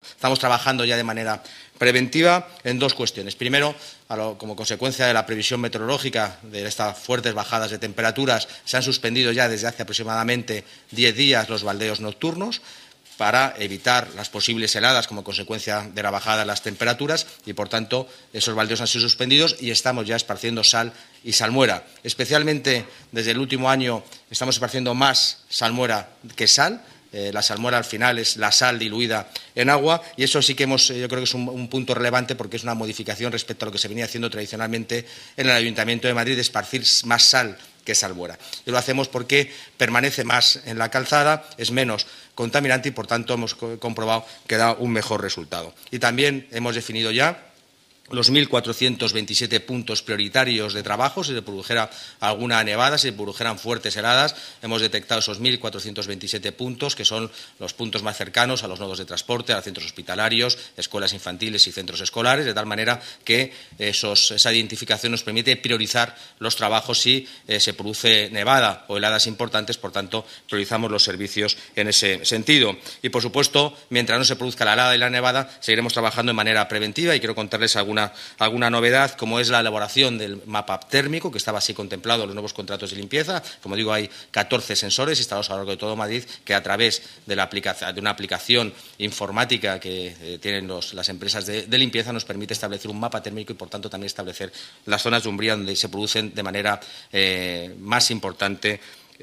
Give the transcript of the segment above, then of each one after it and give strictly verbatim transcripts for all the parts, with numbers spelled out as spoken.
Estamos trabajando ya de manera preventiva en dos cuestiones. Primero, como consecuencia de la previsión meteorológica de estas fuertes bajadas de temperaturas, se han suspendido ya desde hace aproximadamente diez días los baldeos nocturnos para evitar las posibles heladas como consecuencia de la bajada de las temperaturas y, por tanto, esos baldeos han sido suspendidos y estamos ya esparciendo sal y salmuera. Especialmente desde el último año estamos esparciendo más salmuera que sal. Eh, la salmuera al final es la sal diluida en agua y eso sí que hemos, yo creo que es un, un punto relevante porque es una modificación respecto a lo que se venía haciendo tradicionalmente en el Ayuntamiento de Madrid, de esparcir más sal que salmuera. Y lo hacemos porque permanece más en la calzada, es menos contaminante y, por tanto, hemos comprobado que da un mejor resultado. Y también hemos definido ya los mil cuatrocientos veintisiete puntos prioritarios de trabajo. Si se produjera alguna nevada, si se produjeran fuertes heladas, hemos detectado esos mil cuatrocientos veintisiete puntos, que son los puntos más cercanos a los nodos de transporte, a centros hospitalarios, escuelas infantiles y centros escolares, de tal manera que esos, esa identificación nos permite priorizar los trabajos si eh, se produce nevada o heladas importantes. Por tanto, priorizamos los servicios en ese sentido. Y, por supuesto, mientras no se produzca la helada y la nevada, seguiremos trabajando de manera preventiva y quiero contarles alguna Alguna, alguna novedad, como es la elaboración del mapa térmico, que estaba así contemplado en los nuevos contratos de limpieza. Como digo, hay catorce sensores instalados a lo largo de todo Madrid que, a través de, la aplicación, de una aplicación informática que eh, tienen los, las empresas de, de limpieza, nos permite establecer un mapa térmico y, por tanto, también establecer las zonas de umbría donde se producen de manera eh, más importante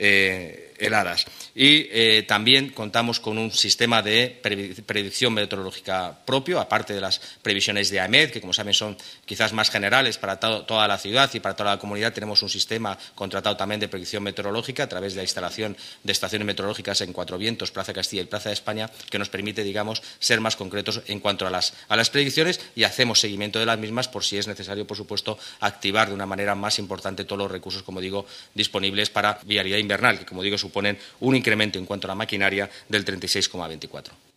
Eh, heladas. Y eh, también contamos con un sistema de predicción meteorológica propio, aparte de las previsiones de AEMET, que, como saben, son quizás más generales para to toda la ciudad y para toda la comunidad. Tenemos un sistema contratado también de predicción meteorológica a través de la instalación de estaciones meteorológicas en Cuatro Vientos, Plaza Castilla y Plaza de España, que nos permite, digamos, ser más concretos en cuanto a las, a las predicciones, y hacemos seguimiento de las mismas por si es necesario, por supuesto, activar de una manera más importante todos los recursos, como digo, disponibles para vialidad invernal, que, como digo, suponen un incremento en cuanto a la maquinaria del treinta y seis coma veinticuatro.